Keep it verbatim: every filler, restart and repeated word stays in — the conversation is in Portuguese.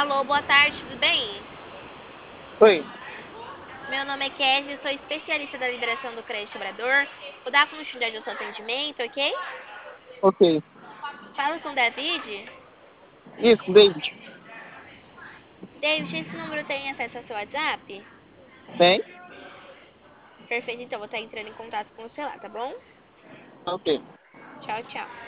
Alô, boa tarde, tudo bem? Oi, Meu nome é Kézia, sou especialista da liberação do crédito cobrador. Vou dar continuidade ao seu atendimento, ok? ok. Falo com o David. Isso, com David. David, esse número tem acesso ao seu WhatsApp? Tem? Perfeito, então vou estar entrando em contato com você lá, tá bom? Ok. Tchau, tchau.